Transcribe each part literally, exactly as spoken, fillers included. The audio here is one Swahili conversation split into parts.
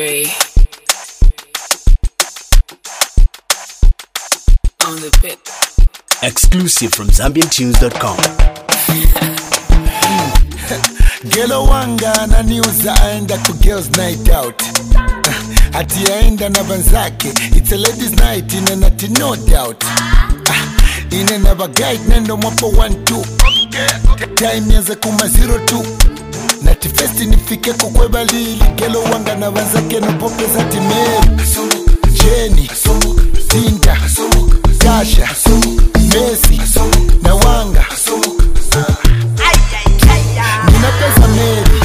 Gray on the pit. Exclusive from Zambian Tunes dot com. Gelo wanga na news aenda ku girls night out. Ati aenda na banzake. It's a ladies night in and ati no doubt. In and have a guide nendo mwapo one two. Time yaza kuma zero two. Nati festi nifike kukweba lili. Gelo wanga na banzake no pope zati meri. Jenny, Tinda, Tasha, Messi, na wanga. Nina pesa meri.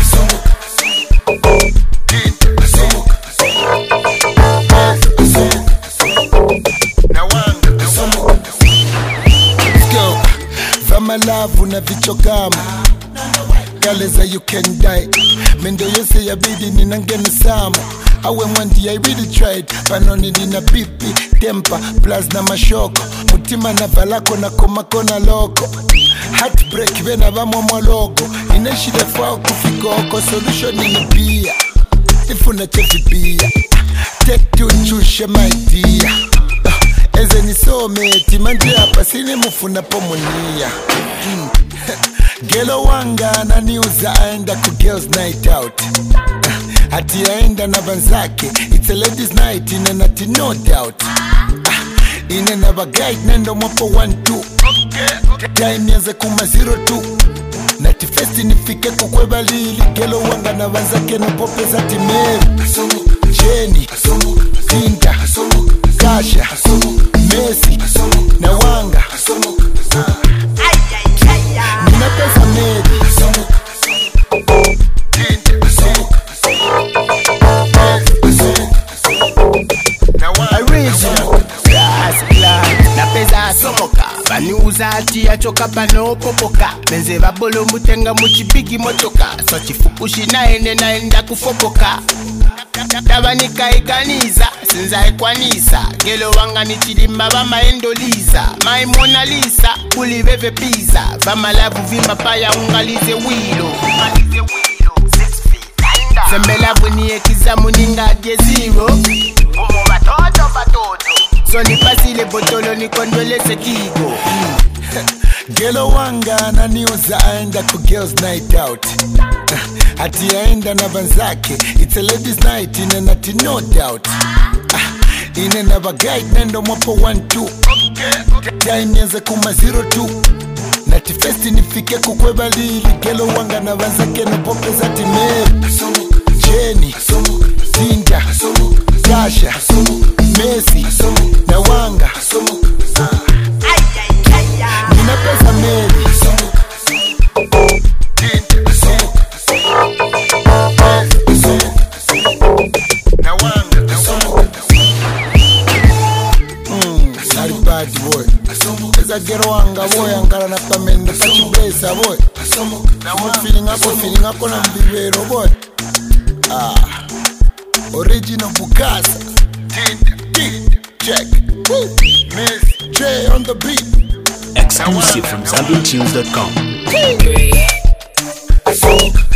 Malavu na vichokama Galeza you can die Mendo yose ya bidi ninangene samu Awe mwandi I really tried Panoni nina pipi, tempa, plus na mashoko Mutima na valako na komako na loko Heartbreak vena vamo mwaloko Ineshide fao kufikoko Solution ni pia Ifuna chefi pia Take two chushe my dear Eze nisome timanje hapa sini mufuna pomonia. mm. Gelo wanga na niuza aenda ku girls night out. uh, Ati aenda na banzake. It's a ladies night in and ati no doubt. uh, In and have a guide nendo mwapo one two. Time yaza kuma zero two. Nati festi nifike kukweba lili. Gelo wanga na banzake no pope zati meri. Jenny, Tinda, Tasha, Messi, na wanga. Nina pesa meri. Original Rascla na pesa somoka Baniuza ati ya choka bano popoka Benze babolo mutenga muchipigi motoka So chifukushi naende naenda kufopoka Tabanika ikaniza, sinza ekwanisa Gelo wanga ni chidimba bama endoliza My Mona Lisa, kuliveve pizza Bama lavu vima paya ungalize wilo Sembe lavu ni ekizamu ninga je zero Umo batoto batoto So ni pasile botolo ni kondole se kigo. Gelo wanga na niuza aenda ku girls night out. uh, Ati aenda na banzake. It's a ladies night in and ati no doubt. uh, In and have a guide nendo mwapo one two. Time yaza kuma zero two. Nati festi nifike kukweba lili. Gelo wanga na banzake no pope zati meri. Jenny, Tinda, Tasha, Messi, na wanga. Nina pesa meri. Na wanga. Mm, sorry bad boy. Eza gero wanga boy ankara na pamendo pachibesa boy. I'm feeling up, feeling up on mbibero boy. Ah, original Bukasa. Check. Woo. Miss J on the beat. Exclusive from Zambian Tunes dot com. Gray.